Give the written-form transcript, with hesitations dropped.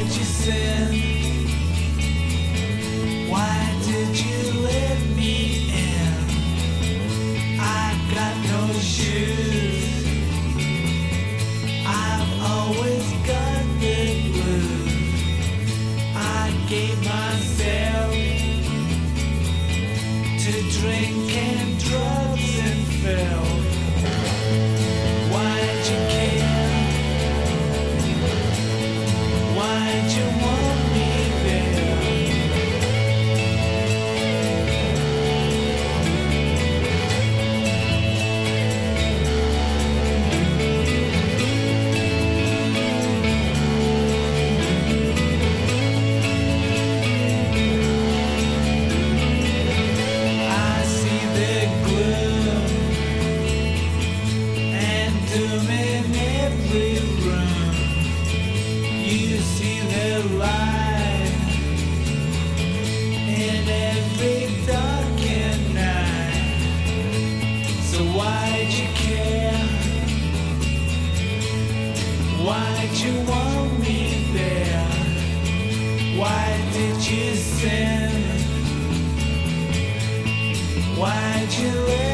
Why'd you sin? Why did you let me in? I got no shoes. I've always got the blues. I gave myself to drink and drugs and fell. Why'd you care? Why'd you want me there? I see the gloom and doom in every room. You see the light in every darkened night. So why'd you care? Why'd you want me there? Why did you sin? Why'd you let